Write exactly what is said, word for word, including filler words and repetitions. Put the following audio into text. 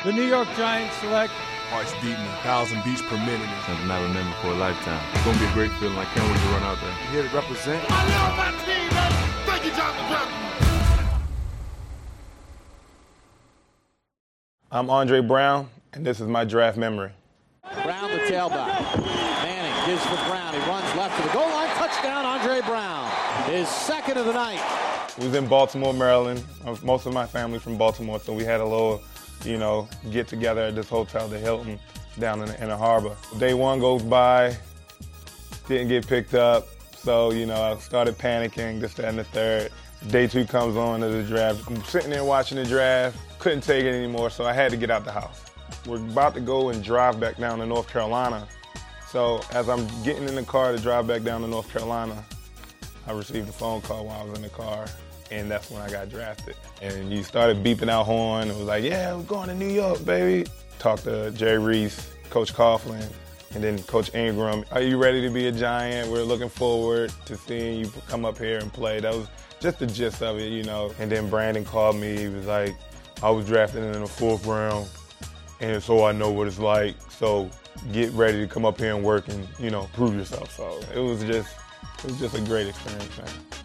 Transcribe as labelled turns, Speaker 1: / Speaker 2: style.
Speaker 1: The New York Giants select
Speaker 2: hearts beating a thousand beats per minute.
Speaker 3: Something I remember for a lifetime. It's going to be a great feeling. I can't wait to run out there.
Speaker 2: Here to represent.
Speaker 4: I love my team, man. Thank you, Jonathan Brown.
Speaker 5: I'm Andre Brown, and this is my draft memory.
Speaker 6: Brown, the tailback. Manning gives for Brown. He runs left to the goal line. Touchdown, Andre Brown. His second of the night.
Speaker 5: We was in Baltimore, Maryland. Most of my family's from Baltimore, so we had a little, you know, get together at this hotel, the Hilton, down in the Inner Harbor. Day one goes by, didn't get picked up, so, you know, I started panicking, this, that, and the third. Day two comes on to the draft. I'm sitting there watching the draft, couldn't take it anymore, so I had to get out the house. We're about to go and drive back down to North Carolina. So as I'm getting in the car to drive back down to North Carolina, I received a phone call while I was in the car, and that's when I got drafted. And you started beeping out horn. It was like, yeah, we're going to New York, baby. Talked to Jerry Reese, Coach Coughlin, and then Coach Ingram. Are you ready to be a Giant? We're looking forward to seeing you come up here and play. That was just the gist of it, you know. And then Brandon called me. He was like, I was drafted in the fourth round, and so I know what it's like. So get ready to come up here and work and, you know, prove yourself. So it was just, it was just a great experience, man.